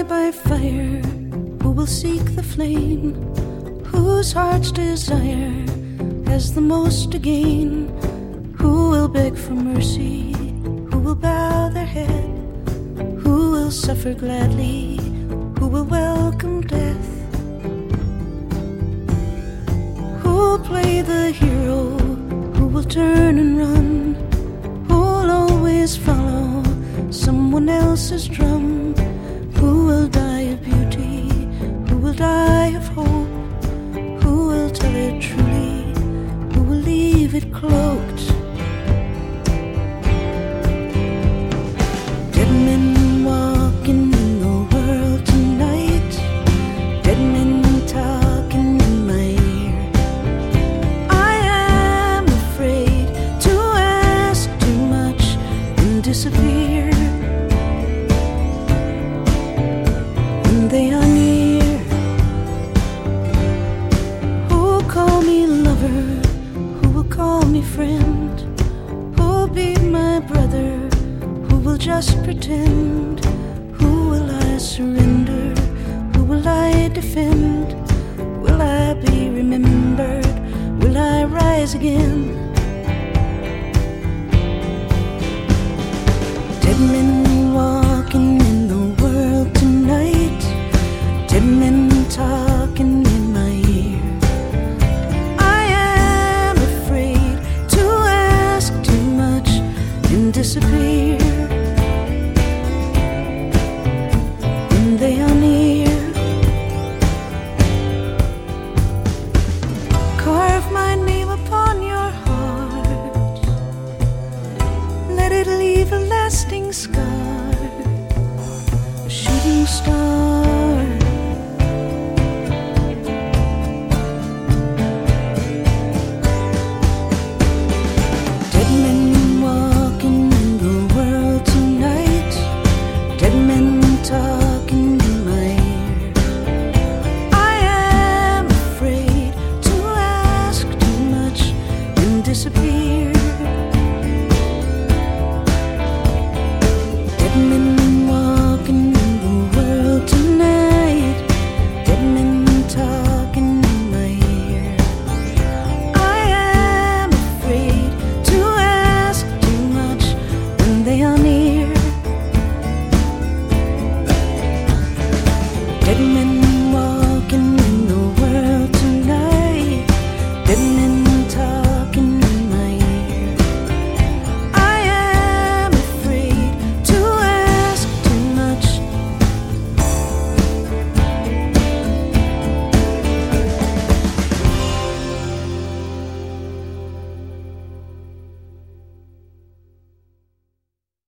by fire, who will seek the flame, whose heart's desire has the most to gain, who will beg for mercy, who will bow their head, who will suffer gladly, who will welcome death, who will play the hero, who will turn and run, who will always follow someone else's drum, who will die of beauty, who will die of hope, who will tell it truly, who will leave it cloaked. Dead men walking in the world tonight, dead men talking in my ear. I am afraid to ask too much and disappear. When they are near, who will call me lover, who will call me friend, who will be my brother, who will just pretend, who will I surrender, who will I defend, will I be remembered, will I rise again? Dead men walking in the world tonight, dead men talking in my ear. I am afraid to ask too much and disappear. When they are near, carve my name upon your heart, let it leave a lasting scar, a shooting star